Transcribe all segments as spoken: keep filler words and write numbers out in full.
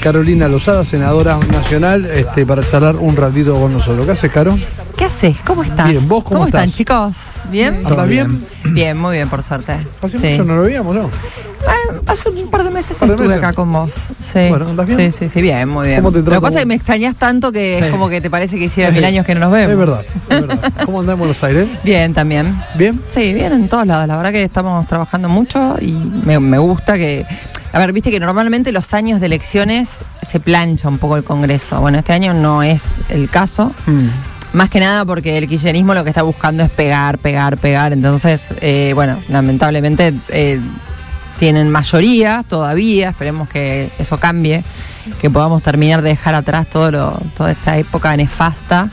Carolina Lozada, senadora nacional, este, para charlar un ratito con nosotros. ¿Qué haces, Caro? ¿Qué haces? ¿Cómo estás? Bien, ¿vos cómo, ¿Cómo estás? están, chicos? ¿Bien? ¿Andás bien? Bien, muy bien, por suerte. Hace Sí. mucho no lo veíamos, ¿no? Eh, hace un par de meses ¿Par de estuve meses? acá con vos. Sí. Bueno, ¿andás bien? Sí, sí, sí, bien, muy bien. ¿Cómo te Lo que trato pasa es que vos? me extrañás tanto que Sí. es como que te parece que hiciera mil años que no nos vemos. Es verdad, es verdad. ¿Cómo andás en Buenos Aires? Bien, también. ¿Bien? Sí, bien en todos lados. La verdad que estamos trabajando mucho y me, me gusta que... A ver, viste que normalmente los años de elecciones se plancha un poco el Congreso. Bueno, este año no es el caso. Mm. Más que nada porque el kirchnerismo lo que está buscando es pegar, pegar, pegar. Entonces, eh, bueno, lamentablemente eh, tienen mayoría todavía. Esperemos que eso cambie, que podamos terminar de dejar atrás todo lo, toda esa época nefasta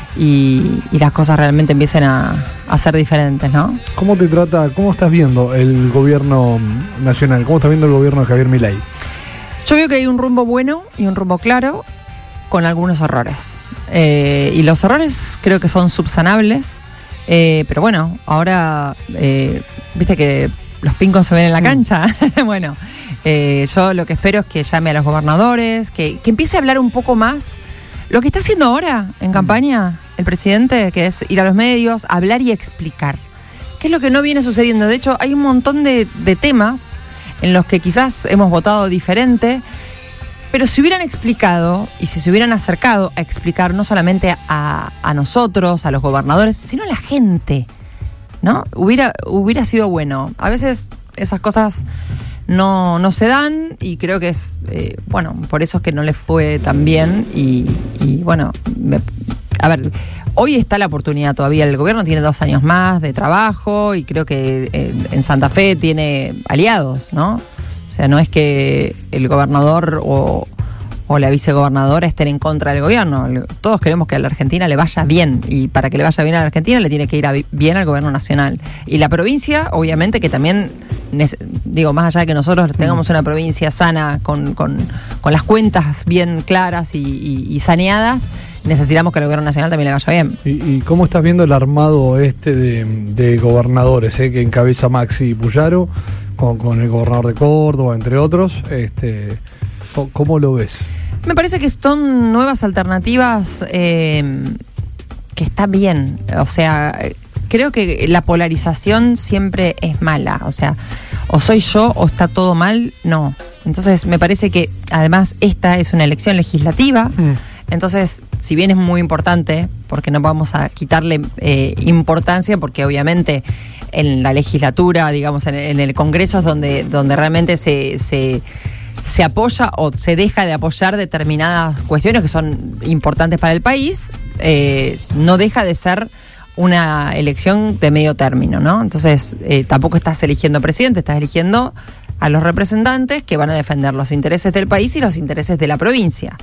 y, y las cosas realmente empiecen a, a ser diferentes, ¿no? ¿Cómo te trata, cómo estás viendo el gobierno nacional? ¿Cómo estás viendo el gobierno de Javier Milei? Yo veo que hay un rumbo bueno y un rumbo claro con algunos errores. Eh, y los errores creo que son subsanables, eh, pero bueno, ahora, eh, viste que los pincos se ven en la cancha. Bueno, eh, yo lo que espero es que llame a los gobernadores, que, que empiece a hablar un poco más. Lo que está haciendo ahora en campaña el presidente, que es ir a los medios, hablar y explicar. ¿Qué es lo que no viene sucediendo? De hecho, hay un montón de, de temas en los que quizás hemos votado diferente, pero si hubieran explicado y si se hubieran acercado a explicar no solamente a, a nosotros, a los gobernadores, sino a la gente, ¿no? Hubiera, hubiera sido bueno. A veces esas cosas no, no se dan y creo que es, eh, bueno, por eso es que no les fue tan bien y, y bueno, me, a ver, hoy está la oportunidad todavía. El gobierno tiene dos años más de trabajo y creo que eh, en Santa Fe tiene aliados, ¿no? O sea, no es que el gobernador o, o la vicegobernadora estén en contra del gobierno. Todos queremos que a la Argentina le vaya bien y para que le vaya bien a la Argentina le tiene que ir a vi- bien al gobierno nacional. Y la provincia, obviamente que también, nece- digo, más allá de que nosotros tengamos una provincia sana, con, con, con las cuentas bien claras y, y, y saneadas, necesitamos que el gobierno nacional también le vaya bien. ¿Y, y cómo estás viendo el armado este de, de gobernadores eh, que encabeza Maxi Puyaro con, con el gobernador de Córdoba, entre otros? Este, ¿cómo, cómo lo ves? Me parece que son nuevas alternativas eh, que está bien. O sea, creo que la polarización siempre es mala. O sea, o soy yo o está todo mal. No. Entonces me parece que además esta es una elección legislativa. Mm. Entonces, si bien es muy importante, porque no vamos a quitarle eh, importancia, porque obviamente en la legislatura, digamos, en, en el Congreso es donde, donde realmente se... se se apoya o se deja de apoyar determinadas cuestiones que son importantes para el país, eh, no deja de ser una elección de medio término, ¿no? Entonces, eh, tampoco estás eligiendo presidente, estás eligiendo a los representantes que van a defender los intereses del país y los intereses de la provincia.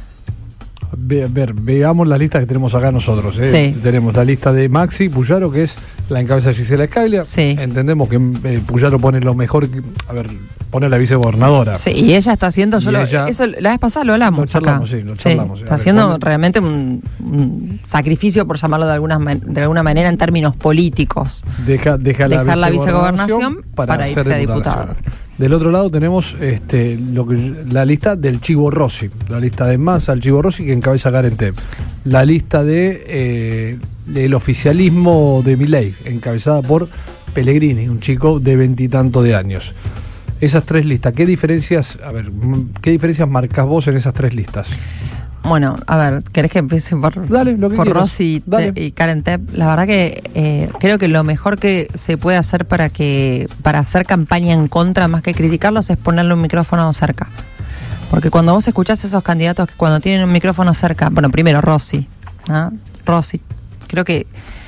Ve, ver, veamos la lista que tenemos acá nosotros. ¿eh? Sí. Tenemos la lista de Maxi Puyaro, que es la encabeza Gisela Scaglia. Sí. Entendemos que eh, Puyaro pone lo mejor, que, a ver, pone a la vicegobernadora. Sí, y ella está haciendo, yo Y lo, ella- eso la vez pasada lo hablamos Lo charlamos, acá. sí, lo charlamos, sí. Está A ver, haciendo ¿cuál- realmente un, un sacrificio, por llamarlo de alguna, man- de alguna manera, en términos políticos. Deja, deja la Dejar la vicegobernación vicegobernación para irse a diputado. nacional. Del otro lado tenemos este, lo que, la lista del Chivo Rossi, la lista de Massa, el Chivo Rossi, que encabeza Karen Tepp. La lista de eh, el oficialismo de Milei, encabezada por Pellegrini, un chico de veintitantos de años. Esas tres listas, ¿qué diferencias, a ver, qué diferencias marcas vos en esas tres listas? Bueno, a ver, ¿querés que empiece por, Dale, lo que por quieras. Rossi y, Dale. Te- y Karen Tepp? La verdad que eh, creo que lo mejor que se puede hacer para que para hacer campaña en contra, más que criticarlos, es ponerle un micrófono cerca. Porque cuando vos escuchás esos candidatos que cuando tienen un micrófono cerca, bueno, primero Rossi, ¿no? Rossi, creo que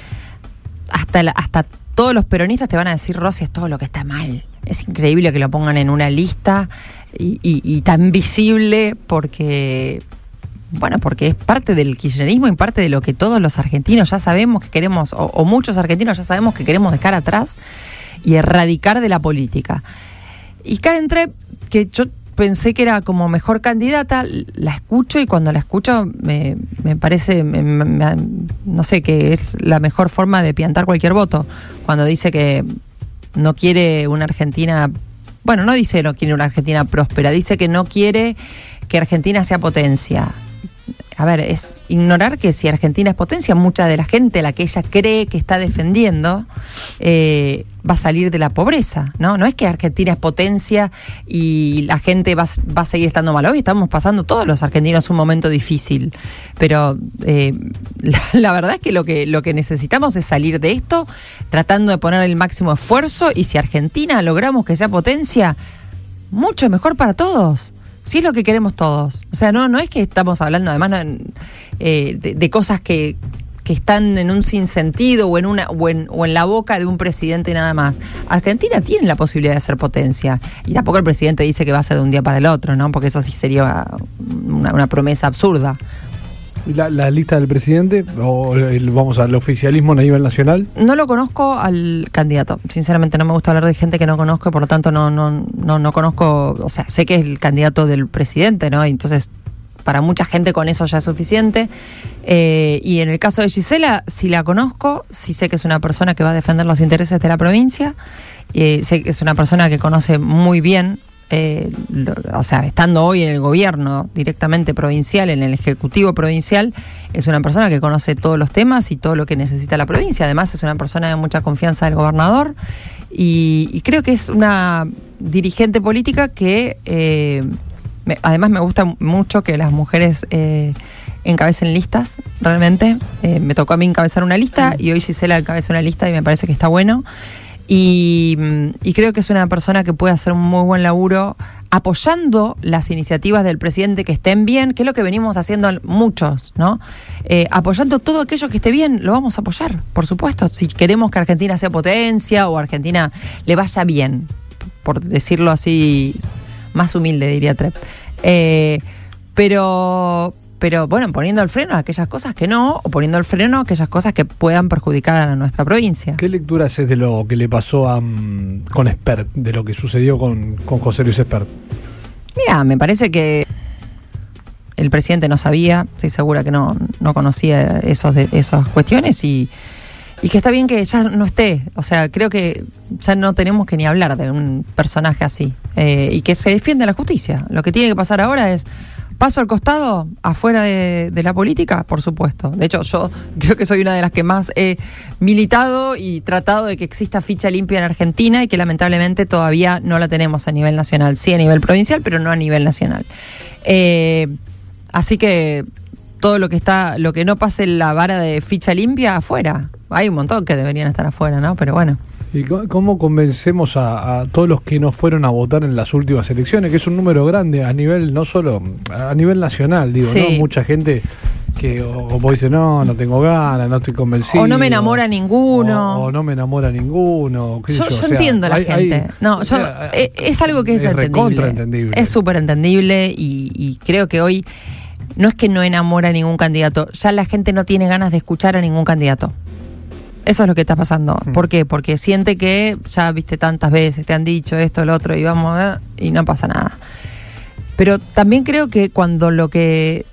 hasta, la, hasta todos los peronistas te van a decir Rossi es todo lo que está mal. Es increíble que lo pongan en una lista y, y, y tan visible porque... Bueno, porque es parte del kirchnerismo y parte de lo que todos los argentinos ya sabemos que queremos, o, o muchos argentinos ya sabemos que queremos dejar atrás y erradicar de la política. Y Karen Tepp, que yo pensé que era como mejor candidata, la escucho y cuando la escucho me, me parece, me, me, no sé, que es la mejor forma de piantar cualquier voto. Cuando dice que no quiere una Argentina... Bueno, no dice no quiere una Argentina próspera, dice que no quiere que Argentina sea potencia. A ver, es ignorar que si Argentina es potencia, mucha de la gente a la que ella cree que está defendiendo eh, va a salir de la pobreza, ¿no? No es que Argentina es potencia y la gente va, va a seguir estando mal. Hoy estamos pasando todos los argentinos un momento difícil, pero eh, la, la verdad es que lo que lo que necesitamos es salir de esto tratando de poner el máximo esfuerzo, y si Argentina logramos que sea potencia, mucho mejor para todos. Sí, es lo que queremos todos. O sea, no, no es que estamos hablando además no, eh, de, de cosas que, que están en un sinsentido o en una o en, o en la boca de un presidente nada más. Argentina tiene la posibilidad de ser potencia. Y tampoco el presidente dice que va a ser de un día para el otro, ¿no? Porque eso sí sería una, una promesa absurda. La, la lista del presidente, o el, vamos al oficialismo a nivel nacional. No lo conozco al candidato. Sinceramente no me gusta hablar de gente que no conozco, por lo tanto no no no no conozco, o sea, sé que es el candidato del presidente, ¿no? Y entonces para mucha gente con eso ya es suficiente. Eh, y en el caso de Gisela, sí la conozco, sí sé que es una persona que va a defender los intereses de la provincia, eh, sé que es una persona que conoce muy bien. Eh, lo, o sea, estando hoy en el gobierno directamente provincial, en el ejecutivo provincial, es una persona que conoce todos los temas y todo lo que necesita la provincia. Además es una persona de mucha confianza del gobernador y, y creo que es una dirigente política que eh, me, además me gusta mucho que las mujeres eh, encabecen listas, realmente. Eh, me tocó a mí encabezar una lista y hoy Gisela encabeza una lista y me parece que está bueno. Y, y creo que es una persona que puede hacer un muy buen laburo apoyando las iniciativas del presidente que estén bien, que es lo que venimos haciendo muchos, ¿no? Eh, apoyando todo aquello que esté bien, lo vamos a apoyar, por supuesto. Si queremos que Argentina sea potencia o Argentina le vaya bien, por decirlo así, más humilde, diría Trepp. Eh, pero... Pero bueno, poniendo el freno a aquellas cosas que no, o poniendo el freno a aquellas cosas que puedan perjudicar a nuestra provincia. ¿Qué lectura haces de lo que le pasó a, um, con Espert, de lo que sucedió con, con José Luis Espert? Mira, me parece que el presidente no sabía, estoy segura que no, no conocía esos de, esas cuestiones y, y que está bien que ya no esté. O sea, creo que ya no tenemos que ni hablar de un personaje así eh, y que se defiende la justicia. Lo que tiene que pasar ahora es... ¿Paso al costado, afuera de, de la política? Por supuesto. De hecho, yo creo que soy una de las que más he militado y tratado de que exista ficha limpia en Argentina y que lamentablemente todavía no la tenemos a nivel nacional. Sí a nivel provincial, pero no a nivel nacional. Eh, así que todo lo que está, lo que no pase la vara de ficha limpia, afuera. Hay un montón que deberían estar afuera, ¿no? Pero bueno. ¿Y cómo convencemos a, a todos los que no fueron a votar en las últimas elecciones, que es un número grande a nivel, no solo, a nivel nacional, digo, sí. ¿no? Mucha gente que o, como dice, no, no tengo ganas, no estoy convencido. O no me enamora ninguno. O, o no me enamora ninguno. ¿Qué yo yo, yo o sea, entiendo a la hay, gente. Hay, no, yo, es, es algo que es, es entendible. entendible. Es súper entendible y, y creo que hoy no es que no enamora a ningún candidato, ya la gente no tiene ganas de escuchar a ningún candidato. Eso es lo que está pasando. Mm. ¿Por qué? Porque siente que ya viste tantas veces, te han dicho esto, lo otro, y vamos a ver, y no pasa nada. Pero también creo que cuando lo que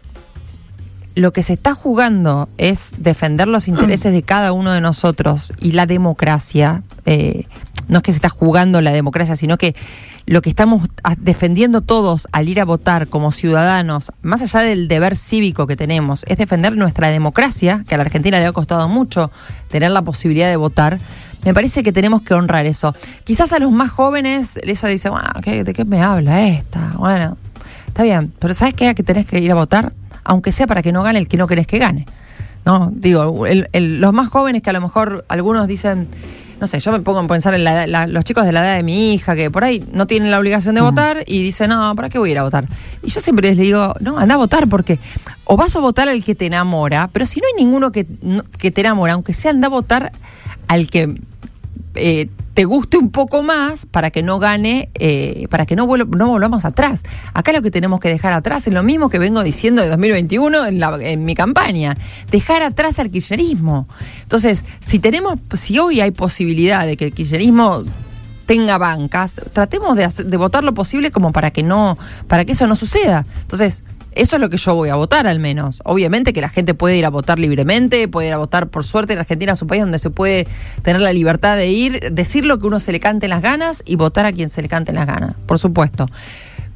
lo que se está jugando es defender los intereses de cada uno de nosotros y la democracia, eh, no es que se está jugando la democracia, sino que lo que estamos defendiendo todos al ir a votar como ciudadanos, más allá del deber cívico que tenemos, es defender nuestra democracia, que a la Argentina le ha costado mucho tener la posibilidad de votar. Me parece que tenemos que honrar eso. Quizás a los más jóvenes les dice, bueno, ¿de qué me habla esta? Bueno, está bien, pero ¿sabes qué? Que tenés que ir a votar, aunque sea para que no gane el que no querés que gane. No, digo, el, el, los más jóvenes que a lo mejor algunos dicen... No sé, yo me pongo a pensar en la, la, los chicos de la edad de mi hija que por ahí no tienen la obligación de uh-huh. votar y dicen, no, ¿para qué voy a ir a votar? Y yo siempre les digo, no, anda a votar porque o vas a votar al que te enamora, pero si no hay ninguno que, que te enamora, aunque sea anda a votar al que eh, te guste un poco más para que no gane, eh, para que no, vuel- no volvamos atrás. Acá lo que tenemos que dejar atrás es lo mismo que vengo diciendo de dos mil veintiuno en, la, en mi campaña, dejar atrás al kirchnerismo. Entonces, si tenemos, si hoy hay posibilidad de que el kirchnerismo tenga bancas, tratemos de, hacer, de votar lo posible como para que no, para que eso no suceda. Entonces, eso es lo que yo voy a votar al menos. Obviamente que la gente puede ir a votar libremente, puede ir a votar, por suerte en Argentina es un país donde se puede tener la libertad de ir, decir lo que uno se le cante en las ganas y votar a quien se le cante en las ganas, por supuesto.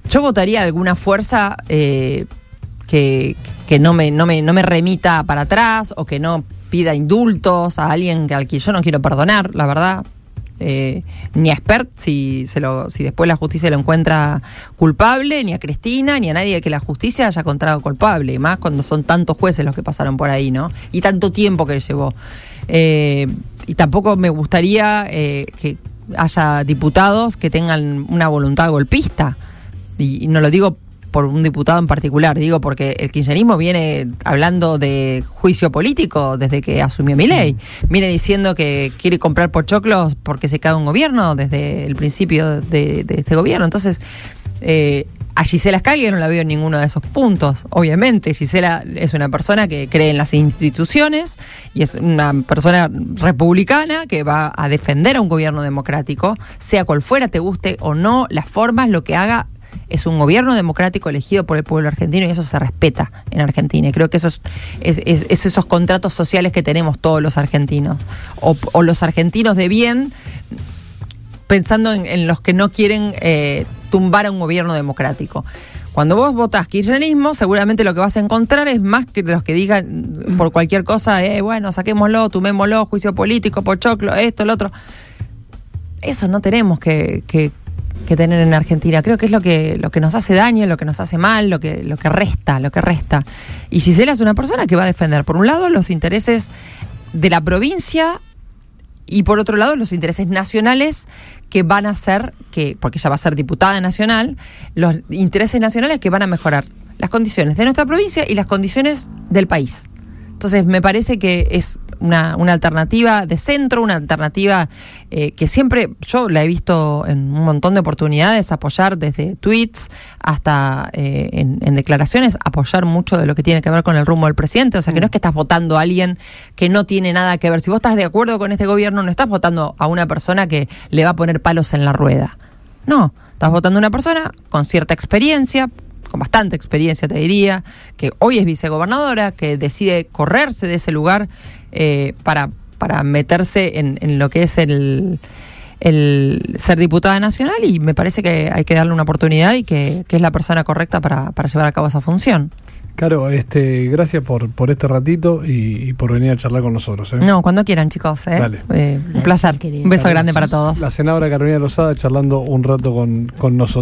yo votaría alguna fuerza eh, que, que no, me, no, me, no me remita para atrás o que no pida indultos a alguien al que yo no quiero perdonar, la verdad. Eh, ni a Spert si, se lo, si después la justicia lo encuentra culpable, ni a Cristina, ni a nadie que la justicia haya encontrado culpable, y más cuando son tantos jueces los que pasaron por ahí, ¿no? Y tanto tiempo que llevó. Eh, y tampoco me gustaría eh, que haya diputados que tengan una voluntad golpista, y, y no lo digo por un diputado en particular, digo porque el kirchnerismo viene hablando de juicio político desde que asumió Milei. Viene diciendo que quiere comprar pochoclos porque se cae un gobierno desde el principio de, de este gobierno. Entonces, eh, a Gisela Scaglia no la veo en ninguno de esos puntos. Obviamente, Gisela es una persona que cree en las instituciones y es una persona republicana que va a defender a un gobierno democrático, sea cual fuera, te guste o no, las formas, lo que haga. Es un gobierno democrático elegido por el pueblo argentino y eso se respeta en Argentina. Y creo que eso es, es, es, es esos contratos sociales que tenemos todos los argentinos. O, o los argentinos de bien, pensando en, en los que no quieren eh, tumbar a un gobierno democrático. Cuando vos votás kirchnerismo, seguramente lo que vas a encontrar es más que de los que digan por cualquier cosa, eh, bueno, saquémoslo, tumémoslo, juicio político, pochoclo, esto, lo otro. Eso no tenemos que... que que tener en Argentina. Creo que es lo que lo que nos hace daño, lo que nos hace mal, lo que lo que resta, lo que resta. Y Gisela es una persona que va a defender, por un lado, los intereses de la provincia y por otro lado, los intereses nacionales que van a ser, que porque ella va a ser diputada nacional, los intereses nacionales que van a mejorar las condiciones de nuestra provincia y las condiciones del país. Entonces, me parece que es una, una alternativa de centro, una alternativa eh, que siempre yo la he visto en un montón de oportunidades, apoyar desde tweets hasta eh, en, en declaraciones, apoyar mucho de lo que tiene que ver con el rumbo del presidente. O sea, que no es que estás votando a alguien que no tiene nada que ver. Si vos estás de acuerdo con este gobierno, no estás votando a una persona que le va a poner palos en la rueda. No, estás votando a una persona con cierta experiencia, con bastante experiencia te diría, que hoy es vicegobernadora, que decide correrse de ese lugar eh, para, para meterse en, en lo que es el, el ser diputada nacional, y me parece que hay que darle una oportunidad y que, que es la persona correcta para, para llevar a cabo esa función. Caro, este, gracias por, por este ratito y, y por venir a charlar con nosotros. ¿eh? No, cuando quieran, chicos. ¿eh? Dale. Eh, un placer. Un beso grande para todos. La senadora Carolina Lozada charlando un rato con, con nosotros.